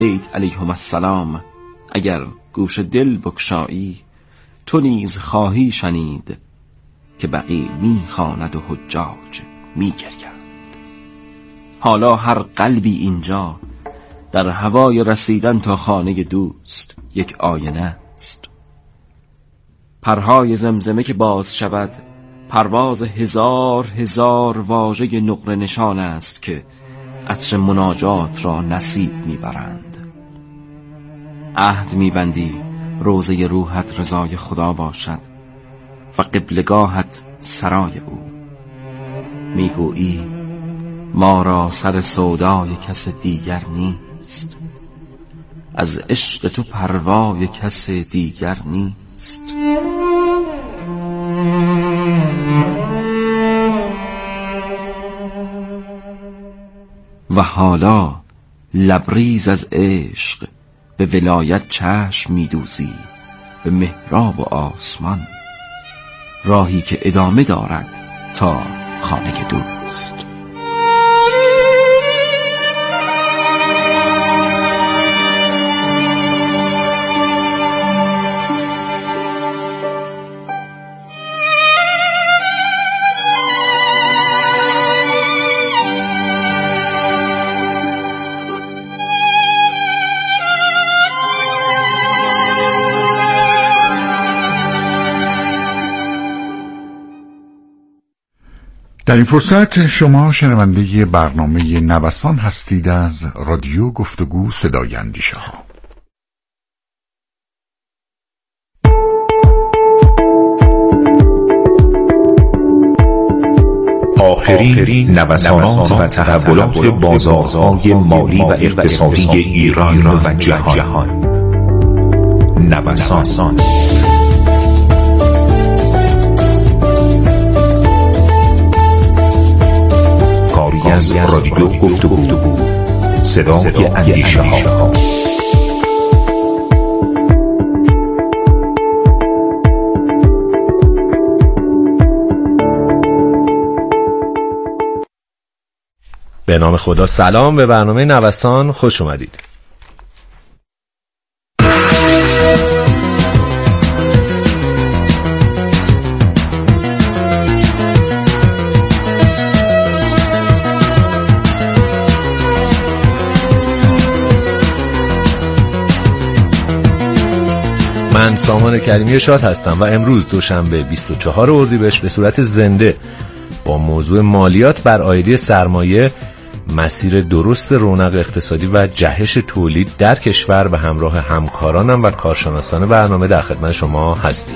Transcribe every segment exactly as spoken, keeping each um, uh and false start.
بیت علیهم السلام اگر گوش دل بگشایی، تو نیز خواهی شنید که بقیه می خواند و حجاج می گریند. حالا هر قلبی اینجا در هوای رسیدن تا خانه دوست یک آینه است. پرهای زمزمه که باز شود، پرواز هزار هزار واژه نقره نشان است که عطر مناجات را نصیب میبرند. عهد میبندی روضه روحت رضای خدا باشد و قبلگاهت سرای او. میگویی ما را سر سودای کس دیگر نیست، از عشق تو پروای کس دیگر نیست. و حالا لبریز از عشق به ولایت چشم میدوزی، به محراب و آسمان، راهی که ادامه دارد تا خانه دوست. در این فرصت شما شنونده برنامه نوسان هستید از رادیو گفتگو صدای اندیشه ها. آخرین نوسانات و تحولات بازارهای مالی و اقتصادی ایران و جهان. نوسان از رادیو گفتگو صدای اندیشه ها. به نام خدا. سلام، به برنامه نوسان خوش اومدید. من سامان کریمی شاد هستم و امروز دوشنبه بیست و چهارم اردیبهشت به صورت زنده با موضوع مالیات بر عایده سرمایه، مسیر درست رونق اقتصادی و جهش تولید در کشور به همراه همکارانم و کارشناسان برنامه در خدمت شما هستیم.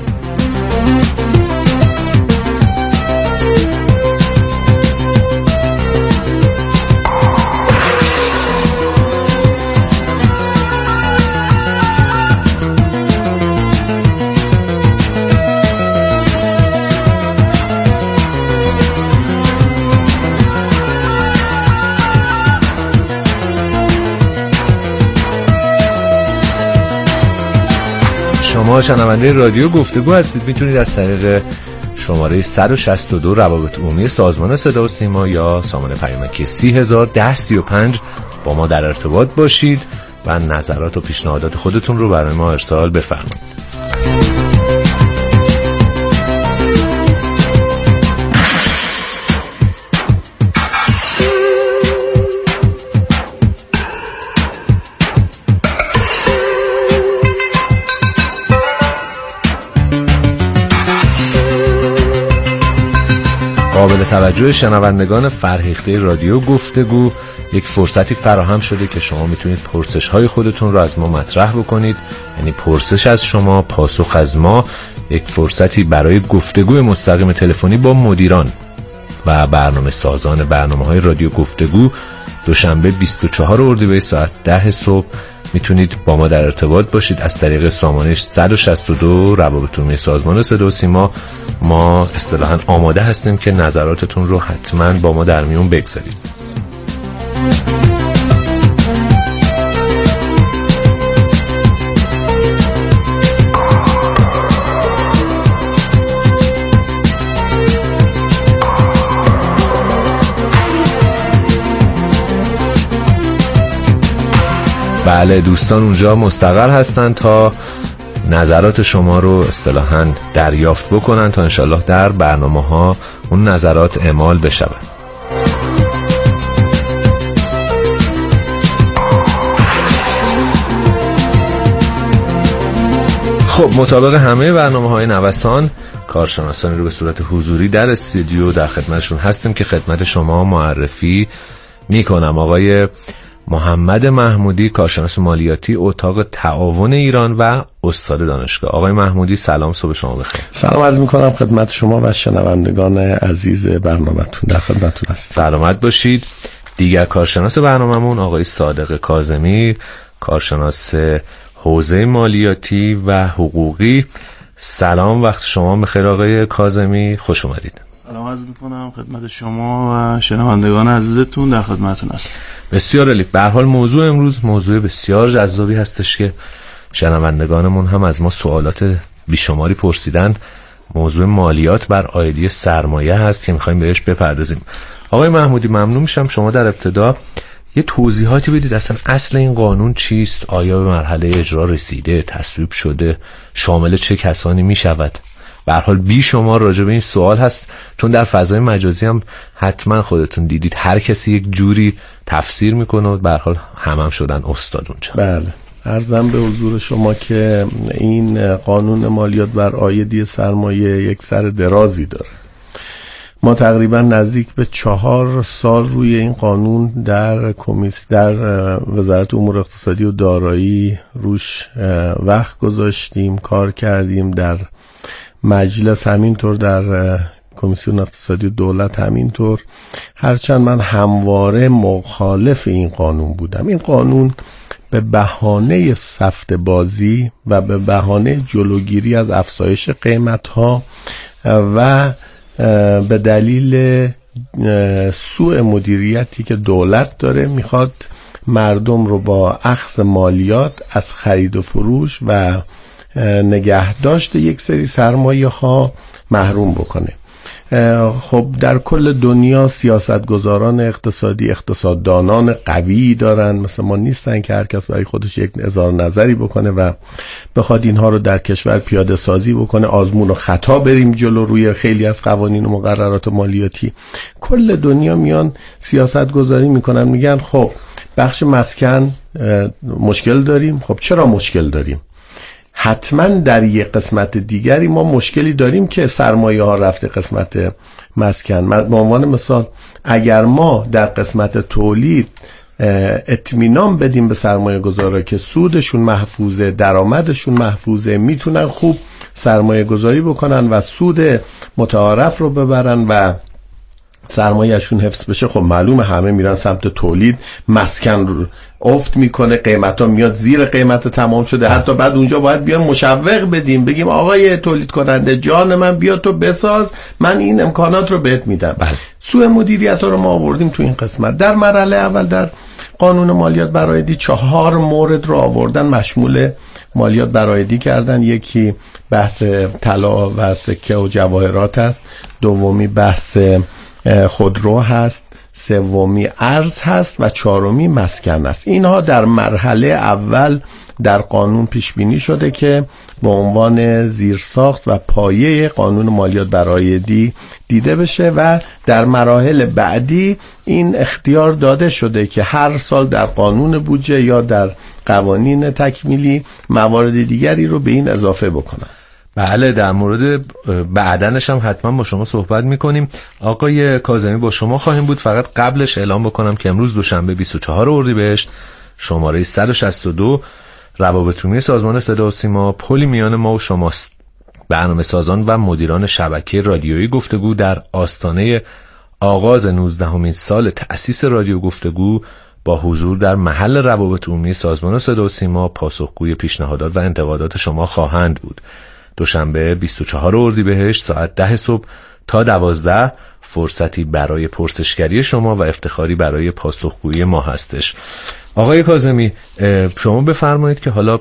شما شنونده رادیو گفتگو هستید. میتونید از طریق شماره صد و شصت و دو روابط عمومی سازمان صدا و سیما یا سامان پیامکی سی هزار ده سی و پنج با ما در ارتباط باشید و نظرات و پیشنهادات خودتون رو برای ما ارسال بفرمایید. قابل توجه شنوندگان فرهیخته رادیو گفتگو، یک فرصتی فراهم شده که شما میتونید پرسش های خودتون رو از ما مطرح بکنید. یعنی پرسش از شما، پاسخ از ما، یک فرصتی برای گفتگوی مستقیم تلفنی با مدیران و برنامه سازان برنامه های رادیو گفتگو. دوشنبه بیست و چهارم اردیبهشت ساعت ده صبح میتونید با ما در ارتباط باشید از طریق سامانه صد و شصت و دو روابط عمومی سازمان صدا و سیما. ما اصطلاحاً آماده هستیم که نظراتتون رو حتماً با ما در میون بگذارید. بله دوستان اونجا مستقر هستن تا نظرات شما رو اصطلاحاً دریافت بکنن تا انشالله در برنامه ها اون نظرات اعمال بشود. خب مطابق همه برنامه های نوسان کارشناسانی رو به صورت حضوری در استودیو در خدمتشون هستیم که خدمت شما معرفی میکنم. آقای محمد محمودی، کارشناس مالیاتی اتاق تعاون ایران و استاد دانشگاه. آقای محمودی سلام، صبح شما بخیر. سلام عرض میکنم خدمت شما و شنوندگان عزیز برنامه‌تون، در خدمتتون هستم. سلامت باشید. دیگر کارشناس برنامه‌مون آقای صادق کاظمی، کارشناس حوزه مالیاتی و حقوقی. سلام، وقت شما بخیر آقای کاظمی، خوش اومدید. سلام عرض میکنم خدمت شما و شنوندگان عزیزتون، در خدمتتون هستم. بسیار عالی. به هر حال موضوع امروز موضوع بسیار جذابی هستش که شنوندگانمون هم از ما سوالات بیشماری پرسیدن. موضوع مالیات بر عایدی سرمایه هست که میخوایم بهش بپردازیم. آقای محمودی ممنون میشم شما در ابتدا یه توضیحاتی بدید اصلا اصل این قانون چیست؟ آیا به مرحله اجرا رسیده، تصویب شده، شامل چه کسانی میشود؟ به هر حال بی شما راجع به این سوال هست، چون در فضای مجازی هم حتما خودتون دیدید هر کسی یک جوری تفسیر میکنه و به هر حال هم هم شدن استاد اونجا. بله، عرضم به حضور شما که این قانون مالیات بر عایدی سرمایه یک سر درازی داره. ما تقریبا نزدیک به چهار سال روی این قانون در کمیس در وزارت امور اقتصادی و دارایی روش وقت گذاشتیم، کار کردیم، در مجلس همینطور، در کمیسیون اقتصادی دولت همینطور، هرچند من همواره مخالف این قانون بودم. این قانون به بهانه سفت بازی و به بهانه جلوگیری از افزایش قیمت‌ها و به دلیل سوء مدیریتی که دولت داره میخواد مردم رو با اخذ مالیات از خرید و فروش و نگهداشت یک سری سرمایه ها محروم بکنه. خب در کل دنیا سیاستگزاران اقتصادی، اقتصاددانان قوی دارن، مثل ما نیستن که هر کس برای خودش یک اظهار نظری بکنه و بخواد اینها رو در کشور پیاده سازی بکنه. آزمون و خطا بریم جلو روی خیلی از قوانین و مقررات مالیاتی. کل دنیا میان سیاستگزاری میکنن، میگن خب بخش مسکن مشکل داریم. خب چرا مشکل داریم؟ حتما در یک قسمت دیگری ما مشکلی داریم که سرمایه ها رفته قسمت مسکن. به عنوان مثال اگر ما در قسمت تولید اطمینان بدیم به سرمایه گذارا که سودشون محفوظه، درآمدشون محفوظه، میتونن خوب سرمایه گذاری بکنن و سود متعارف رو ببرن و سرمایه‌شون حفظ بشه، خب معلومه همه میرن سمت تولید، مسکن رو افت میکنه، قیمتا میاد زیر قیمت تمام شده. حتی بعد اونجا باید بیان مشوق بدیم، بگیم آقای تولید کننده جان من بیا تو بساز، من این امکانات رو بهت میدم. بله. سوء مدیریت رو ما آوردیم تو این قسمت. در مرحله اول در قانون مالیات بر عایدی چهار مورد رو آوردن، مشمول مالیات بر عایدی کردن. یکی بحث طلا و سکه و جواهرات است، دومی بحث خودرو هست، سومی ارز هست و چهارمی مسکن است. اینها در مرحله اول در قانون پیش بینی شده که به عنوان زیرساخت و پایه قانون مالیات بر عایدی دیده بشه و در مراحل بعدی این اختیار داده شده که هر سال در قانون بودجه یا در قوانین تکمیلی موارد دیگری رو به این اضافه بکنن. بله، در مورد بعدنش هم حتما با شما صحبت میکنیم. آقای کاظمی با شما خواهیم بود. فقط قبلش اعلام بکنم که امروز دوشنبه بیست و چهارم اردیبهشت شماره صد و شصت و دو روابط عمومی سازمان صدا و سیما پلی میان ما و شماست. برنامه سازان و مدیران شبکه رادیویی گفتگو در آستانه آغاز نوزدهمین سال تأسیس رادیو گفتگو با حضور در محل روابط عمومی سازمان صدا و سیما پاسخگوی پیشنهادات و انتقادات شما خواهند بود. دوشنبه بیست و چهارم اردیبهشت ساعت ده صبح تا دوازده فرصتی برای پرسشگری شما و افتخاری برای پاسخگویی ما هستش. آقای کاظمی شما بفرمایید که حالا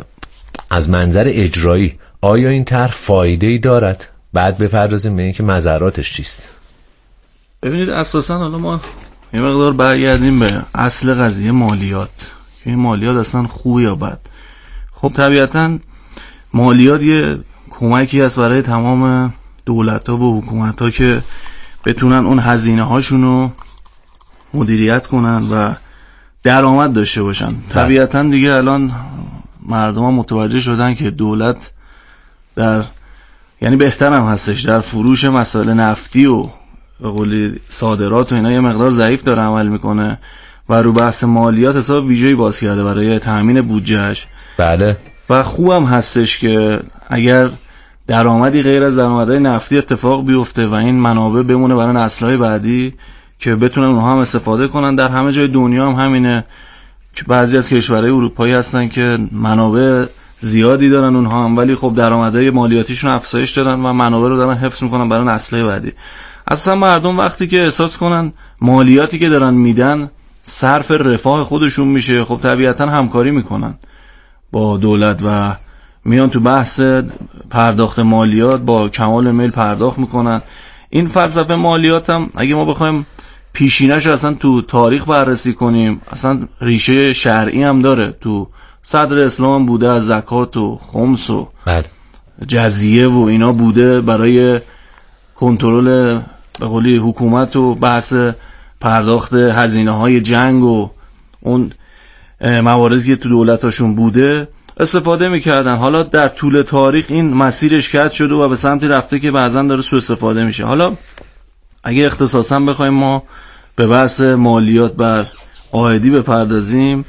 از منظر اجرایی آیا این طرح فایده‌ای دارد؟ بعد بپردازیم به اینکه مضراتش چیست. ببینید اساساً حالا ما یه مقدار برگردیم به اصل قضیه مالیات که این مالیات اصلا خوب یا بد. خب طبیعتا مالیات یه کمکی است برای تمام دولت‌ها و حکومت‌ها که بتونن اون هزینه هاشونو مدیریت کنن و درآمد داشته باشن. طبیعتا دیگه الان مردم ها متوجه شدن که دولت در یعنی بهترم هستش در فروش مسائل نفتی و به قولی صادرات و اینا یه مقدار ضعیف داره عمل میکنه و رو بحث مالیات حساب ویژه‌ای باز کرده برای تامین بودجهش. بله. و خوبم هستش که اگر درآمدی غیر از درآمدهای نفتی اتفاق بیفته و این منابع بمونه برای نسل‌های بعدی که بتونن اونها هم استفاده کنن. در همه جای دنیا هم همینه که بعضی از کشورهای اروپایی هستن که منابع زیادی دارن اونها هم، ولی خب درآمدهای مالیاتیشون افزایش دادن و منابع رو دارن حفظ میکنن برای نسل‌های بعدی. اصلا مردم وقتی که احساس کنن مالیاتی که دارن میدن صرف رفاه خودشون میشه، خب طبیعتا همکاری میکنن با دولت و میان تو بحث پرداخت مالیات با کمال میل پرداخت میکنن. این فلسفه مالیات هم اگه ما بخوایم پیشینه‌شو اصلا تو تاریخ بررسی کنیم، اصلا ریشه شرعی هم داره. تو صدر اسلام هم بوده، از زکات و خمس و بله. جزیه و اینا بوده برای کنترل به قولی حکومت و بحث پرداخت هزینه‌های جنگ و اون مواردی که تو دولتاشون بوده استفاده میکردن. حالا در طول تاریخ این مسیرش کج شده و به سمتی رفته که بعضا داره سوء استفاده میشه. حالا اگه اختصاصا بخوایم ما به بحث مالیات بر عائدی بپردازیم،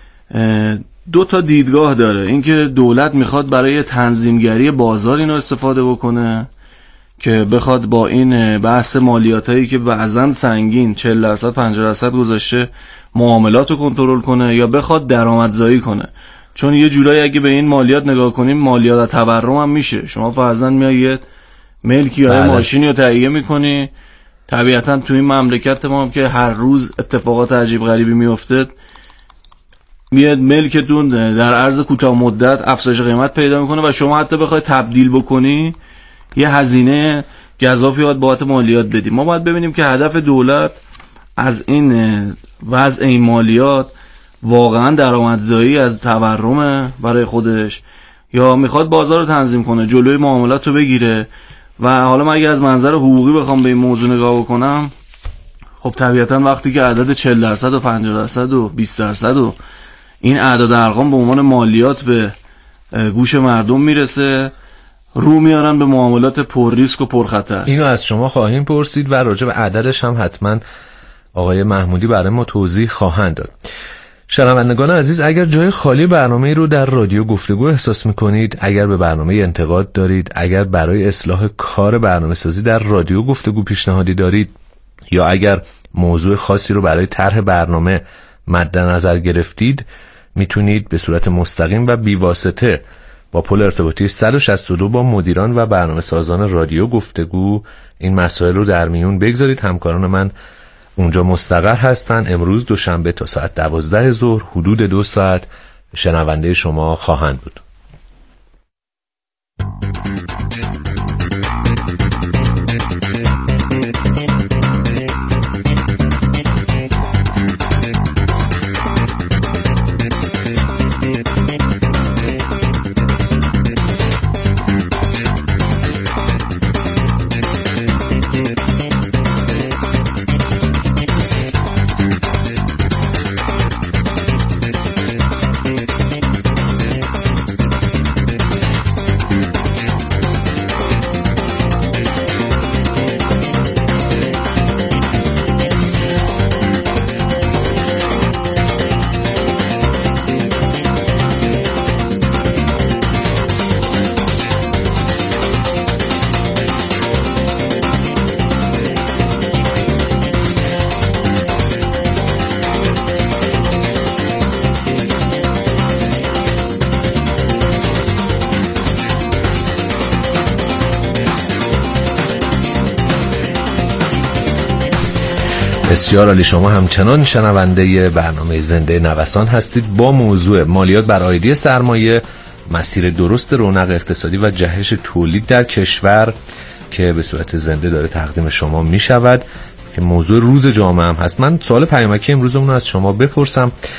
دو تا دیدگاه داره. اینکه دولت میخواد برای تنظیمگری بازار اینو استفاده بکنه که بخواد با این بحث مالیاتایی که بعضا سنگین چهل درصد پنجاه درصد گذاشته معاملات رو کنترل کنه، یا بخواد درآمدزایی کنه. چون یه جورایی اگه به این مالیات نگاه کنیم، مالیات تورم هم میشه. شما فرضاً میایید ملکی یا ماشینی رو تهیه میکنی، طبیعتا تو این مملکت ما هم که هر روز اتفاقات عجیب غریبی میفته، میاد ملکتون در عرض کوتاه مدت افزایش قیمت پیدا میکنه و شما حتی بخوای تبدیل بکنی یه هزینه گزافی باید بابت مالیات بدی. ما باید ببینیم که هدف دولت از این وضع این مالیات واقعا درآمدزایی از تورم برای خودش، یا میخواد بازار رو تنظیم کنه، جلوی معاملات رو بگیره. و حالا من اگه از منظر حقوقی بخوام به این موضوع نگاه بکنم، خب طبیعتا وقتی که عدد چهل درصد و پنجاه درصد و بیست درصد و این اعداد ارقام به عنوان مالیات به گوش مردم میرسه، رو میارن به معاملات پر ریسک و پر خطر. اینو از شما خواهیم پرسید و راجع به عددش هم حتما آقای محمودی برای ما توضیح خواهند داد. شنوندگان عزیز، اگر جای خالی برنامه رو در رادیو گفتگو احساس میکنید، اگر به برنامه انتقاد دارید، اگر برای اصلاح کار برنامه سازی در رادیو گفتگو پیشنهادی دارید، یا اگر موضوع خاصی رو برای طرح برنامه مد نظر گرفتید، میتونید به صورت مستقیم و بیواسطه با پل ارتباطی صد و شصت و دو با مدیران و برنامه سازان رادیو گفتگو این مسائل رو در میون بگذارید. همکاران من اونجا مستقر هستن. امروز دوشنبه تا ساعت دوازده ظهر حدود دو ساعت شنونده شما خواهند بود. بسیار عالی. شما همچنان شنونده برنامه زنده نوسان هستید با موضوع مالیات بر عائدی سرمایه، مسیر درست رونق اقتصادی و جهش تولید در کشور که به صورت زنده داره تقدیم شما می شود که موضوع روز جامعه هم هست. من سوال پیامکی امروزمون رو از شما بپرسم.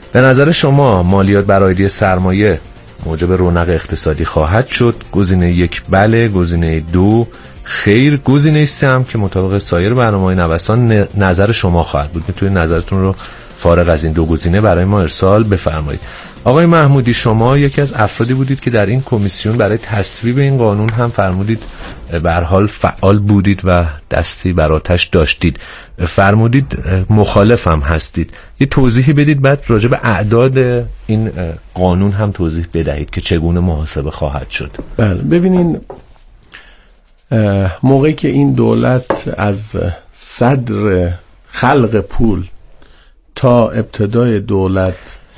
به نظر شما مالیات بر عایدی سرمایه موجب رونق اقتصادی خواهد شد؟ گزینه یک بله، گزینه دو خیر، گزینه سه هم که مطابق سایر برنامه‌های نوسان نظر شما خواهد بود. میتونید نظرتون رو فارغ از این دو گزینه برای ما ارسال بفرمایید. آقای محمودی، شما یکی از افرادی بودید که در این کمیسیون برای تصویب این قانون هم فرمودید به هر حال فعال بودید و دستی بر آتش داشتید. فرمودید مخالف هم هستید. یه توضیحی بدید، بعد راجع به اعداد این قانون هم توضیح بدهید که چگونه محاسبه خواهد شد. بله، ببینین موقعی که این دولت از صدر خلق پول تا ابتدای دولت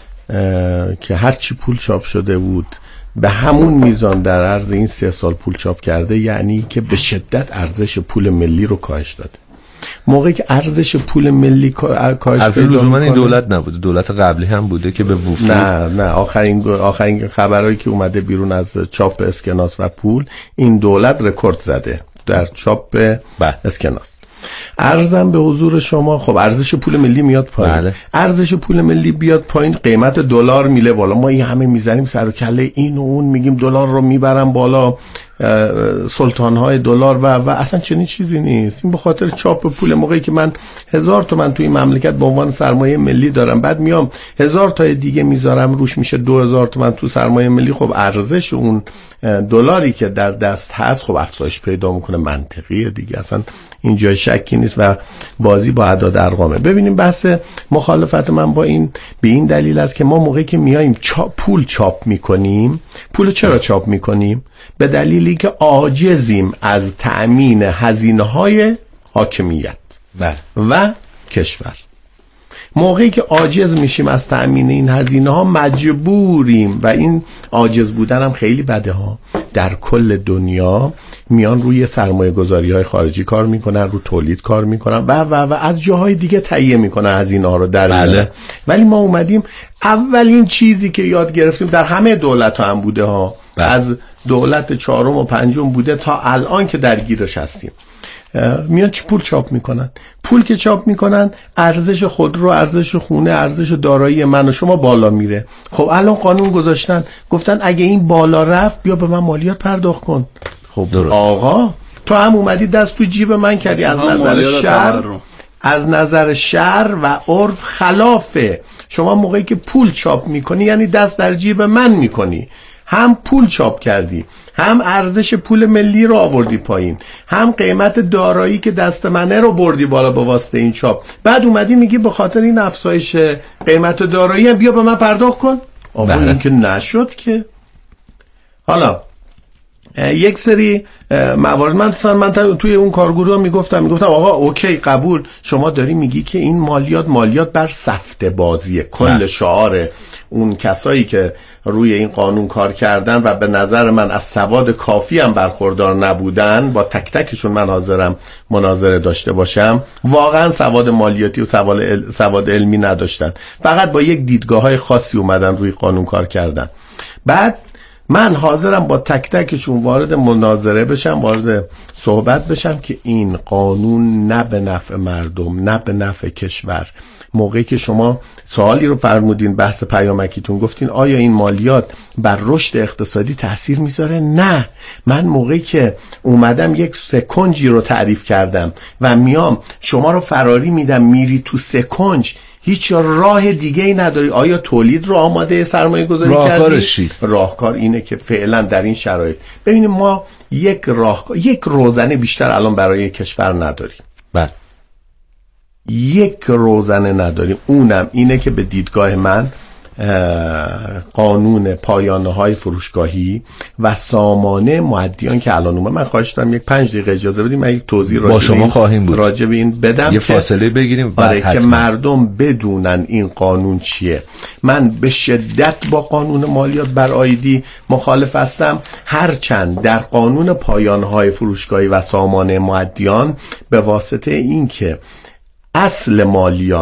که هرچی پول چاپ شده بود به همون میزان در عرض این سه سال پول چاپ کرده، یعنی که به شدت ارزش پول ملی رو کاهش داده. موقعی که ارزش پول ملی کاهش پیدا لزوما این دولت نبوده، دولت قبلی هم بوده که به وفور نه نه آخرین آخرین خبرایی که اومده بیرون از چاپ اسکناس و پول، این دولت رکورد زده در چاپ اسکناس. ارزم به حضور شما، خب ارزش پول ملی میاد پایین. بله. ارزش پول ملی بیاد پایین، قیمت دلار میله بالا. ما این همه میزنیم سر و کله این و اون، میگیم دلار رو میبرم بالا، سلطان های دلار و و اصلا چنین چیزی نیست. این به خاطر چاپ پول. موقعی که من هزار تومن توی مملکت به عنوان سرمایه ملی دارم، بعد میام هزار تا دیگه میذارم روش، میشه دو هزار تومن تو سرمایه ملی، خب ارزش اون دلاری که در دست هست خب افزایش پیدا میکنه. منطقیه دیگه، اصلا اینجا شکی نیست و بازی با اعداد ارقامه. ببینیم بحث مخالفت من با این به این دلیل است که ما موقعی که میایم چاپ پول چاپ میکنیم، پول چرا چاپ میکنیم؟ به دلیلی که عاجزیم از تأمین هزینه‌های حاکمیت بله. و کشور. موقعی که عاجز میشیم از تأمین این هزینه ها، مجبوریم، و این عاجز بودن هم خیلی بده ها، در کل دنیا میان روی سرمایه گذاری های خارجی کار میکنن، رو تولید کار میکنن و و و از جاهای دیگه تهیه میکنن هزینه ها رو در بله. ولی ما اومدیم اولین چیزی که یاد گرفتیم، در همه دولت ها هم بوده ها، بله. از دولت چهارم و پنجم بوده تا الان که درگیرش هستیم، میان چی پول چاپ میکنن. پول که چاپ میکنن، ارزش خودرو، ارزش خونه، ارزش دارایی من و شما بالا میره. خب الان قانون گذاشتن، گفتن اگه این بالا رفت بیا به من مالیات پرداخت کن. خب درست. آقا تو هم اومدی دست تو جیب من کردی. از نظر شرع از نظر شرع و عرف خلافه. شما موقعی که پول چاپ میکنی یعنی دست در جیب من میکنی، هم پول چاپ کردی، هم ارزش پول ملی رو آوردی پایین، هم قیمت دارایی که دست منه رو بردی بالا به واسطه این چاپ. بعد اومدی میگی به خاطر این افزایش قیمت دارایی هم بیا به من پرداخت کن. آقا این که نشد که. حالا یک سری موارد من مثلا من توی اون کارگروه میگفتم میگفتم آقا اوکی قبول، شما داری میگی که این مالیات مالیات بر سفته بازیه. کل شعار اون کسایی که روی این قانون کار کردن و به نظر من از سواد کافی هم برخوردار نبودن، با تک تکشون من حاضرم مناظره داشته باشم، واقعا سواد مالیاتی و سواد سواد علمی نداشتن، فقط با یک دیدگاه‌های خاصی اومدن روی قانون کار کردن. بعد من حاضرم با تک تکشون وارد مناظره بشم، وارد صحبت بشم که این قانون نه به نفع مردم، نه به نفع کشور. موقعی که شما سوالی رو فرمودین، بحث پیامکیتون گفتین آیا این مالیات بر رشد اقتصادی تأثیر میذاره؟ نه. من موقعی که اومدم یک سکنجی رو تعریف کردم و میام شما رو فراری میدم میری تو سکنج، هیچ راه دیگه ای نداری. آیا تولید رو آماده سرمایه گذاری کردی؟ راهکارش چیست؟ راهکار اینه که فعلا در این شرایط ببینیم ما یک راهکار، یک روزنه بیشتر الان برای کشور نداریم. بله. یک روزنه نداریم، اونم اینه که به دیدگاه من قانون پایانه های فروشگاهی و سامانه مؤدیان که الان اومد. من خواهش دارم یک پنج دقیقه اجازه بدیم، من یک توضیح با شما خواهیم بود راجع به این بدم، یه فاصله بگیریم آره که مردم بدونن این قانون چیه. من به شدت با قانون مالیات بر عایدی مخالف هستم، هرچند در قانون پایانه های فروشگاهی و سامانه مؤدیان به واسطه این که اصل مالیات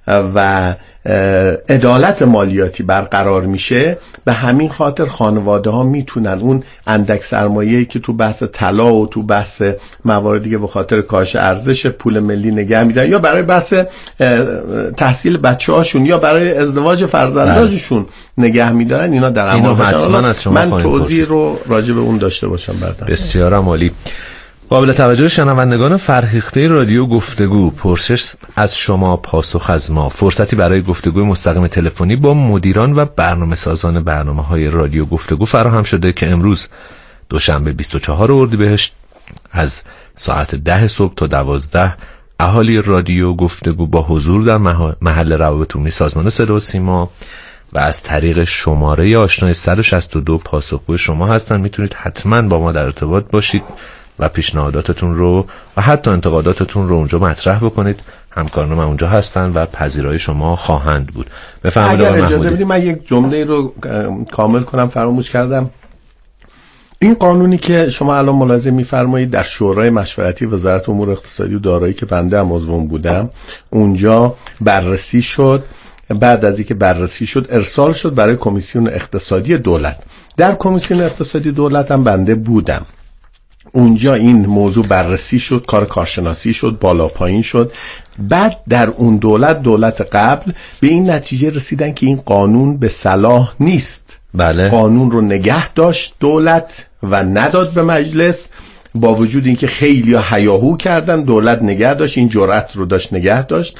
و عدالت مالیاتی برقرار میشه، به همین خاطر خانواده ها میتونن اون اندک سرمایه‌ای که تو بحث طلا و تو بحث موارد دیگه به خاطر کاهش ارزش پول ملی نگه میدن، یا برای بحث تحصیل بچه‌هاشون یا برای ازدواج فرزندانشون نگه میدارن، اینا در امان باشن. من توضیح رو راجع به اون داشته باشم بعدا. بسیار عالی. قابل توجه شنوندگان فرهیخته رادیو گفتگو، پرسش از شما پاسخ از ما، فرصتی برای گفتگوی مستقیم تلفنی با مدیران و برنامه سازان برنامه‌های رادیو گفتگو فراهم شده که امروز دوشنبه بیست و چهارم اردیبهشت از ساعت ده صبح تا دوازده اهالی رادیو گفتگو با حضور در محل روابط عمومی سازمان صدا و سیما و از طریق شماره آشنای صد و شصت و دو پاسخگوی شما هستند. میتونید حتما با ما در ارتباط باشید و پیشنهاداتتون رو و حتی انتقاداتتون رو اونجا مطرح بکنید. همکاران من اونجا هستن و پذیرای شما خواهند بود. بفرمایید. اگر اجازه بدید من یک جمله رو کامل کنم، فراموش کردم. این قانونی که شما الان ملاحظه می‌فرمایید در شورای مشورتی وزارت امور اقتصادی و دارایی که بنده هم عضو بودم، اونجا بررسی شد. بعد از اینکه بررسی شد ارسال شد برای کمیسیون اقتصادی دولت. در کمیسیون اقتصادی دولت هم بنده بودم. اونجا این موضوع بررسی شد، کار کارشناسی شد، بالا پایین شد. بعد در اون دولت دولت قبل به این نتیجه رسیدن که این قانون به صلاح نیست. بله. قانون رو نگه داشت دولت و نداد به مجلس، با وجود اینکه خیلی ها هیاهو کردن، دولت نگه داشت، این جرأت رو داشت نگه داشت.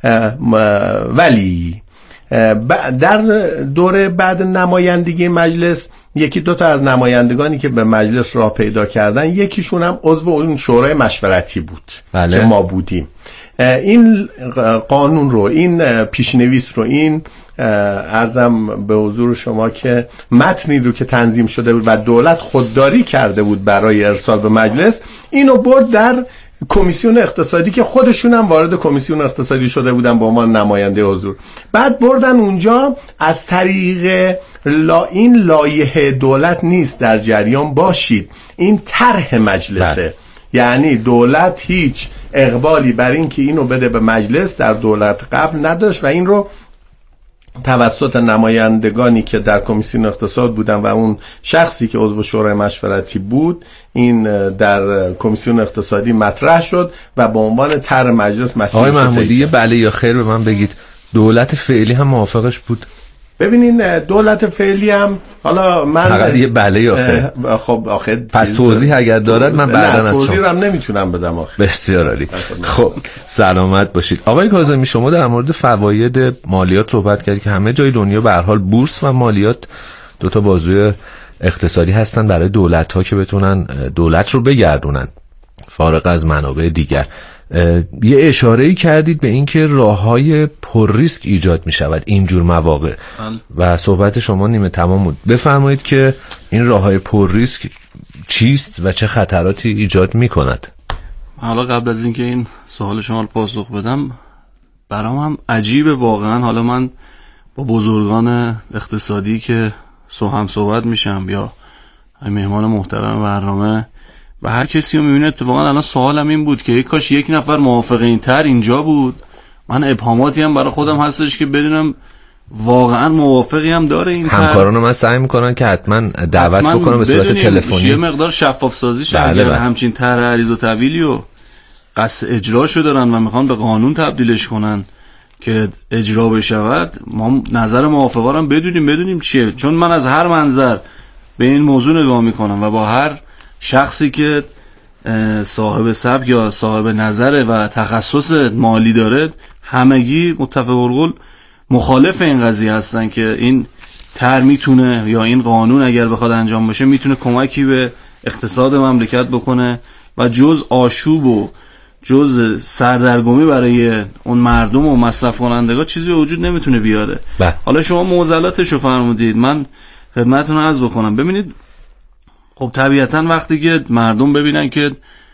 ولی در دوره بعد نمایندگی مجلس یکی دو تا از نمایندگانی که به مجلس راه پیدا کردن، یکیشون هم عضو اون شورای مشورتی بود. بله. که ما بودیم. این قانون رو، این پیشنویس رو، این عرضم به حضور شما که متنی رو که تنظیم شده بود و دولت خودداری کرده بود برای ارسال به مجلس، اینو برد در کمیسیون اقتصادی که خودشون هم وارد کمیسیون اقتصادی شده بودن با ما نماینده حضور. بعد بردن اونجا از طریق لا این لایحه دولت نیست، در جریان باشید، این طرح مجلسه. بله. یعنی دولت هیچ اقبالی بر این که اینو بده به مجلس در دولت قبل نداشت و این رو توسط نمایندگانی که در کمیسیون اقتصاد بودن و اون شخصی که عضو شورای مشورتی بود، این در کمیسیون اقتصادی مطرح شد و به عنوان طرح مجلس مسیح. آقای محمودی یه بله یا خیر به من بگید، دولت فعلی هم موافقش بود؟ ببینین دولت فعلی هم، حالا من فقط یه بله یا خیر. خب آخه پس توضیح اگر دارد من بعداً از شما توضیح هم نمیتونم بدم آخه. بسیار عالی. خب سلامت باشید. آقای کاظمی، شما در مورد فواید مالیات صحبت کردید که همه جای دنیا به هر حال بورس و مالیات دو تا بازوی اقتصادی هستن برای دولت‌ها که بتونن دولت رو بگردونن فارغ از منابع دیگر. یه اشاره‌ای کردید به اینکه راه‌های پر ریسک ایجاد می‌شود اینجور مواقع و صحبت شما نیمه تمام بود. بفرمایید که این راه‌های پر ریسک چیست و چه خطراتی ایجاد می‌کند؟ حالا قبل از اینکه این سوال شما رو پاسخ بدم، برام هم عجیبه واقعا. حالا من با بزرگان اقتصادی که سو هم صحبت میشم یا مهمان محترم برنامه و هر کسی رو میبینه، اتفاقا الان سوالم این بود که یک کاش یک نفر موافق این تر اینجا بود. من ابهاماتی هم برای خودم هستش که بدونم واقعا موافقی هم داره این تر. همکارانو من سعی میکنن که حتما دعوت حتما بکنم به صورت تلفنی، یه مقدار شفاف سازی شه. بله اگر بله. همچین طرح عریض و طویلی و قصد اجراشو دارن و میخوان به قانون تبدیلش کنن که اجرا بشود، ما نظر موافقارم بدونیم بدونیم چیه. چون من از هر منظر به این موضوع نگاه میکنم و با هر شخصی که صاحب سبک یا صاحب نظره و تخصص مالی داره، همگی متفق القول مخالف این قضیه هستن که این طرح میتونه یا این قانون اگر بخواد انجام بشه میتونه کمکی به اقتصاد مملکت بکنه و جز آشوب و جز سردرگمی برای اون مردم و مصرف کنندگان چیزی به وجود نمیتونه بیاره. بله. حالا شما معضلاتشو فرمودید، من خدمتتون عرض بکنم. ببینید خب طبیعتا وقتی که مردم ببینن که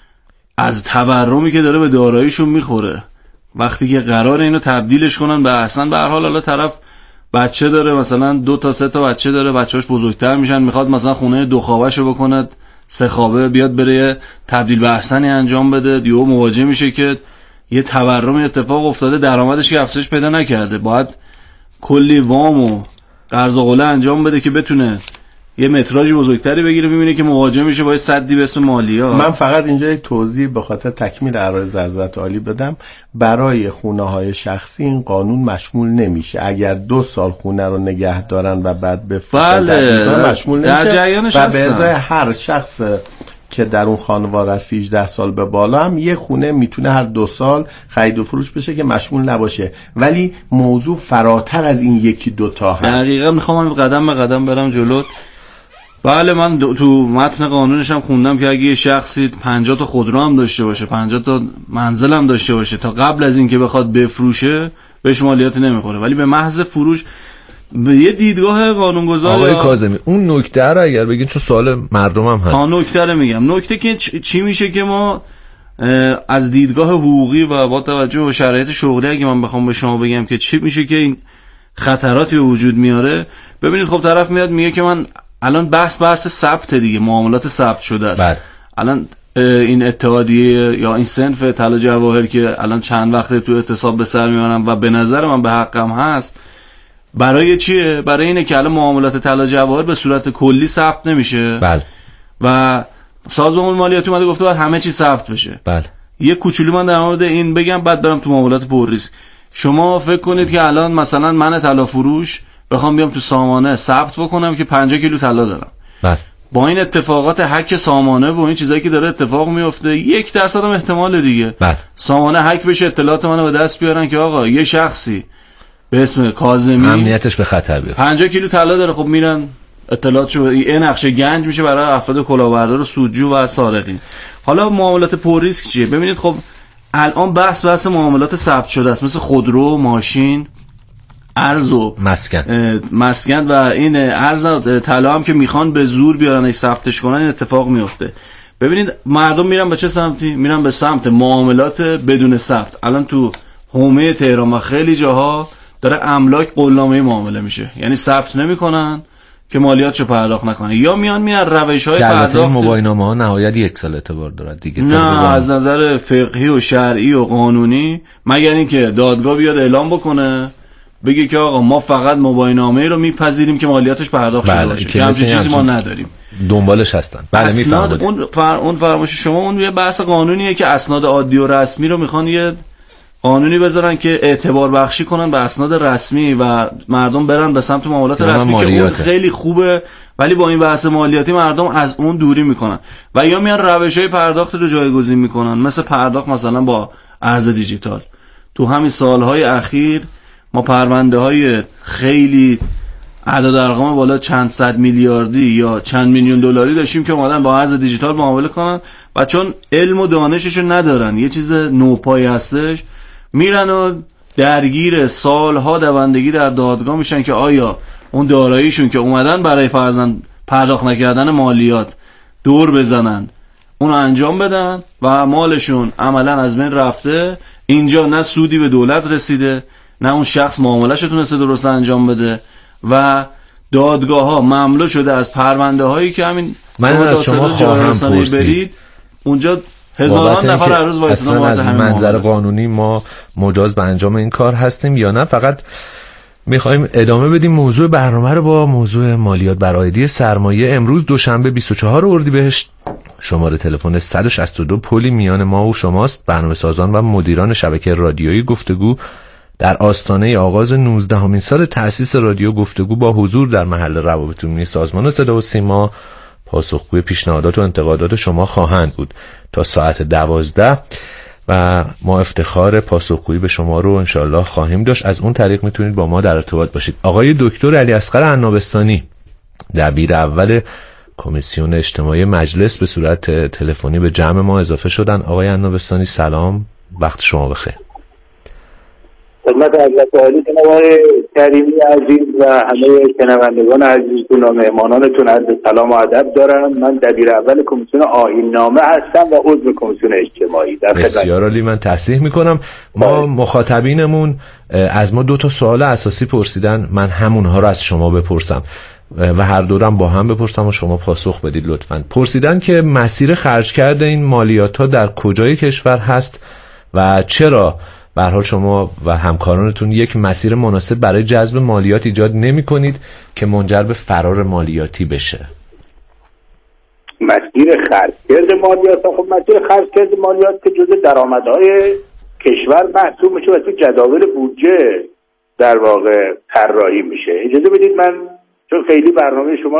از تورمی که داره به داراییشون میخوره، وقتی که قرار اینو تبدیلش کنن به احسن، به هر حال حالا طرف بچه داره، مثلا دو تا سه تا بچه داره، بچه‌هاش بزرگتر میشن، میخواد مثلا خونه دو خوابه‌شو بکنه سه خوابه، بیاد بره تبدیل به احسنی انجام بده، دیو مواجه میشه که یه تورم اتفاق افتاده، درآمدش افزایش پیدا نکرده، باید کلی وام و قرض و قله انجام بده که بتونه یه متراژ بزرگتری بگیره، میبینه که مواجه میشه با صدی به اسم مالیات. من فقط اینجا یک توضیح به خاطر تکمیل عرایض حضرت عالی بدم. برای خونه های شخصی این قانون مشمول نمیشه. اگر دو سال خونه رو نگه دارن و بعد بفروشن بله مشمول نمیشه و به ازای هر شخص که در اون خانوار از سیزده سال به بالا هم یه خونه میتونه هر دو سال خرید و فروش بشه که مشمول نباشه. ولی موضوع فراتر از این یکی دوتا هست. دقیقا میخوام قدم به قدم برم جلوت. بله من تو متن قانونش هم خوندم که اگه یه شخصی پنجاه تا خودرو هم داشته باشه، پنجاه تا منزل هم داشته باشه، تا قبل از این که بخواد بفروشه بهش مالیات نمیخوره، ولی به محض فروش به یه دیدگاه قانونگذار. آقای کاظمی اون نکته رو اگر بگین، چون سوال مردمم هست. ها نکته رو میگم. نکته که چی میشه که ما از دیدگاه حقوقی و با توجه به شرایط شغلی اگه من بخوام به شما بگم که چی میشه که این خطراتی به وجود میاره. ببینید خب طرف میاد میگه که من الان بحث بحث ثبت دیگه، معاملات ثبت شده است. بله. الان این اتحادیه یا این صنف طلا جواهر که الان چند وقته تو اعتصاب به سر میبرم و به نظر من به حقم هست، برای چیه؟ برای اینه که الان معاملات طلا جواهر به صورت کلی ثبت نمیشه. بله. و سازمان مالیاتی اومده گفته باید همه چی ثبت بشه. بله. یه کوچولو من در مورد این بگم بعد برم تو معاملات پر ریسک. شما فکر کنید که الان مثلا من طلا فروش بخوام بیام تو سامانه ثبت بکنم که پنجاه کیلو طلا دارم. بله. با این اتفاقات هک سامانه و این چیزایی که داره اتفاق میفته، یک درصد هم احتمال دیگه بله. سامانه هک بشه، اطلاعات منو به دست بیارن که آقا یه شخصی به اسم کاظمی امنیتش به خطر بیفته، پنجاه کیلو طلا داره. خب میرن اطلاعاتشو، این نقشه گنج میشه برای افراد کلاهبردار و سودجو و سارقین. حالا معاملات پر ریسک چیه؟ ببینید خب الان بحث بحث معاملات ثبت شده است، مثل خودرو، ماشین، ارز و مسکن مسکن و این ارز طلا هم که میخوان به زور بیارنش ثبتش کنن، این اتفاق میفته. ببینید مردم میرن به چه سمتی؟ میرن به سمت معاملات بدون ثبت. الان تو حومه تهران و خیلی جاها داره املاک قولنامه معامله میشه، یعنی ثبت نمیکنن که مالیاتشو پرداخت نکنن، یا میان میان روش‌های پرداخت. مباینامه‌ها نهایت یک سال اعتبار دارد دیگه. نه از نظر فقهی و شرعی و قانونی، مگر اینکه دادگاه بیاد اعلام بکنه بگه که آقا ما فقط مباینامه رو میپذیریم که مالیاتش پرداخت شده باشه، که همچین چیزی ما نداریم. دنبالش هستن. بله میفهمید. اون فر... اون فرمایش شما اون یه بحث قانونیه که اسناد عادی و رسمی رو میخوان یه قانونی بذارن که اعتبار بخشی کنن به اسناد رسمی و مردم برن به سمت معاملات رسمی که اون خیلی خوبه، ولی با این بحث مالیاتی مردم از اون دوری میکنن و یا میان روش‌های پرداخت رو جایگزین میکنن، مثل پرداخت مثلا با ارز دیجیتال. تو همین سالهای اخیر ما پرونده های خیلی عدد ارقام بالا چند صد میلیاردی یا چند میلیون دلاری داشتیم که اومدن با ارز دیجیتال معامله کنن و چون علم و دانششو ندارن، یه چیز نوپایی هستش، میرن و درگیر سالها دوندگی در دادگاه میشن که آیا اون داراییشون که اومدن برای فرضاً پرداخت نکردن مالیات دور بزنن اونو انجام بدن و مالشون عملاً از بین رفته. اینجا نه سودی به دولت رسیده، نه اون شخص معامله‌اش تونسته درست انجام بده و دادگاه ها مملو شده از پرونده هایی که همین من از شما خواهم پرسید اونجا هزاران نفر هر روز وایسادن. اصلا از منظر قانونی ما مجاز به انجام این کار هستیم یا نه؟ فقط میخوایم ادامه بدیم موضوع برنامه رو با موضوع مالیات بر عایدی سرمایه. امروز دوشنبه بیست و چهارم اردیبهشت شماره تلفن صد و شصت و دو پلی میان ما و شماست. برنامه سازان و مدیران شبکه رادیویی گفتگو در آستانه آغاز نوزدهمین سال تأسیس رادیو گفتگو با حضور در محل روابط عمومی سازمان صدا و سیما پاسخگوی پیشنهادات و انتقادات شما خواهند بود تا ساعت دوازده و ما افتخار پاسخگویی به شما رو انشالله خواهیم داشت. از اون طریق میتونید با ما در ارتباط باشید. آقای دکتر علیاصغر عنابستانی دبیر اول کمیسیون اجتماعی مجلس به صورت تلفنی به جمع ما اضافه شدن. آقای عنابستانی سلام، وقت شما بخیر. خدمت حضرت عالی جناب آقای کریمی عزیز و همه شنوندگان عزیزتون و مهمانانتون عرض سلام و ادب دارم. من دبیر اول کمیسیون آیین‌نامه هستم و عضو کمیسیون اجتماعی. در بسیار عالی، من تصحیح میکنم. ما مخاطبینمون از ما دو تا سوال اساسی پرسیدن، من همونها رو از شما بپرسم و هر دورم با هم بپرسم و شما پاسخ بدید لطفاً. پرسیدن که مسیر خرج کرده این مالیات ها در کجای کشور هست و چرا به هر حال شما و همکارانتون یک مسیر مناسب برای جذب مالیات ایجاد نمی کنید که منجر به فرار مالیاتی بشه؟ مسیر خرج‌کرد مالیات، خب مسیر خرج‌کرد مالیات که جزء درآمدهای کشور محسوب میشه و تو جداول بودجه در واقع طراحی میشه. اجازه بدید من چون خیلی برنامه شما